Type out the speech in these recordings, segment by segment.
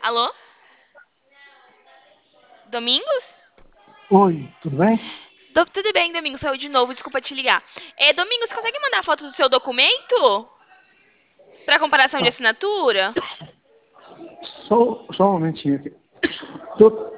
Alô? Domingos? Oi, tudo bem? Tudo bem, Domingos, saiu de novo, desculpa te ligar. Domingos, consegue mandar a foto do seu documento? Para comparação de Ah, assinatura? só um momentinho aqui. Tô-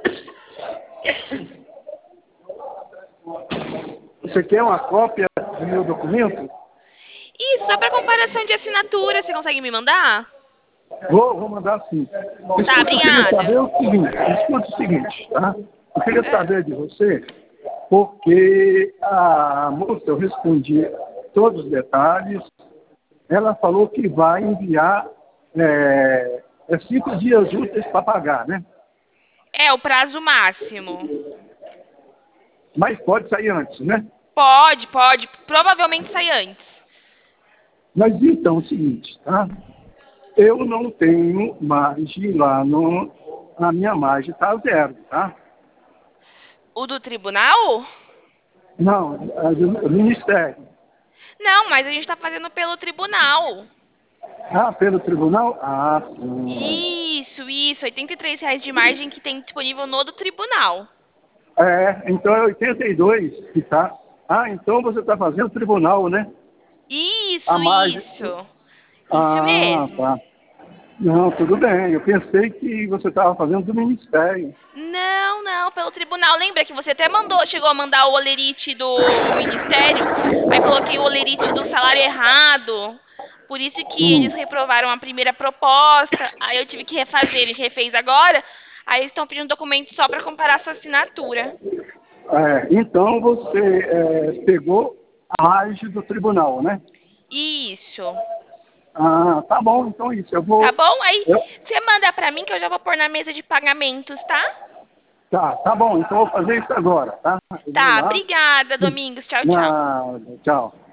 Você quer uma cópia do meu documento? Isso, só para comparação de assinatura, você consegue me mandar? Vou mandar sim. Tá, Eu queria obrigada. saber o seguinte, escuta o seguinte, tá? Eu queria É. saber de você, porque a moça, eu respondi todos os detalhes, ela falou que vai enviar 5 dias úteis para pagar, né? É o prazo máximo. Mas pode sair antes, né? Pode, provavelmente sai antes. Mas então é o seguinte, tá? Eu não tenho margem lá no. A minha margem está zero, tá? O do tribunal? Não, do Ministério. Não, mas a gente tá fazendo pelo tribunal. Ah, pelo tribunal? Ah, sim. Isso, R$ 83 de margem que tem disponível no do tribunal. Então é 82 que tá. Ah, então você está fazendo tribunal, né? A Isso, margem. isso. Isso Ah, mesmo. tá. Não, tudo bem. Eu pensei que você estava fazendo do Ministério. Não, pelo tribunal. Lembra que você até mandou, chegou a mandar o olerite do ministério? Aí coloquei o olerite do salário errado. Por isso que eles Hum. reprovaram a primeira proposta. Aí eu tive que refazer, a gente refez agora. Aí eles estão pedindo documento só para comparar sua assinatura. Então você pegou a margem do tribunal, né? Isso. Ah, tá bom, então isso. Eu Tá vou. bom? Aí eu- você manda pra mim que eu já vou pôr na mesa de pagamentos, tá? tá bom, então eu vou fazer isso agora, tá? Eu vou Tá, lá. obrigada, Domingos. Tchau, tchau. Não, tchau.